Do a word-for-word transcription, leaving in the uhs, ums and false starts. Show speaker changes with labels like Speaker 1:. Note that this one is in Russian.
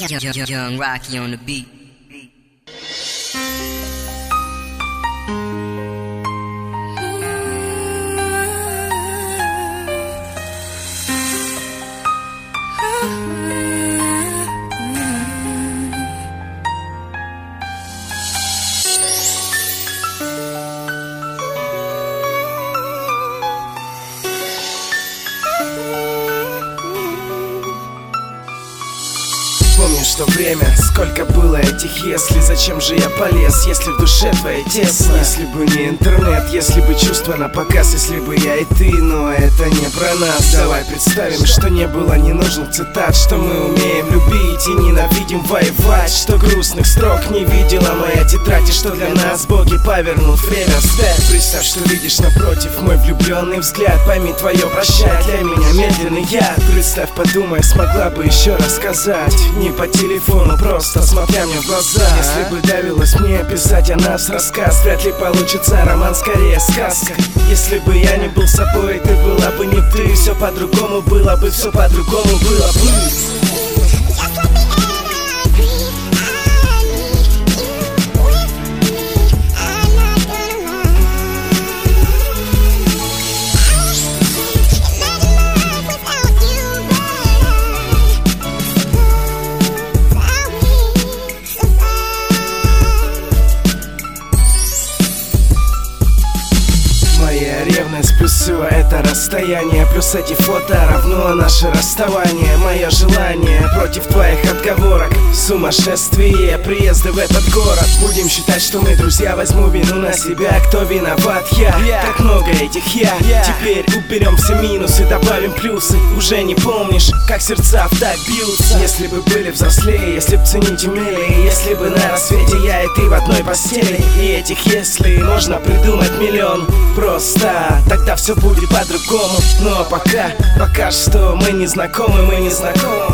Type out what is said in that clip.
Speaker 1: Young Rocky on the beat.
Speaker 2: Помню, что время, сколько было этих если. Зачем же я полез, если в душе твоей тесно? Если бы не интернет, если бы чувства на показ, если бы я и ты, но это не про нас. Давай представим, что не было ненужных цитат, что мы умеем любить и ненавидим воевать, что грустных строк не видела моя тетрадь, и что для нас боги повернут время вспять. Представь, что видишь напротив мой влюбленный взгляд, пойми, твое прощай для меня медленный яд. Представь, подумай, смогла бы еще рассказать, не по телефону, просто смотря мне в глаза. Если бы давилось мне писать о нас рассказ, вряд ли получится роман, скорее сказка. Если бы я не был собой, ты была бы не ты. Все по-другому было бы, все по-другому было бы. Ревность плюс все это расстояние, плюс эти фото равно наше расставание. Мое желание против твоих отговорок, сумасшествие, приезды в этот город. Будем считать, что мы друзья, возьму вину на себя. Кто виноват? Я, как много этих я. Теперь уберем все минусы, добавим плюсы. Уже не помнишь, как сердца в так бьются. Если бы были взрослее, если б ценить умели, если бы на рассвете я и ты в одной постели. И этих если можно придумать миллион. Просто тогда все будет по-другому. Но пока, пока что мы не знакомы, мы не знакомы.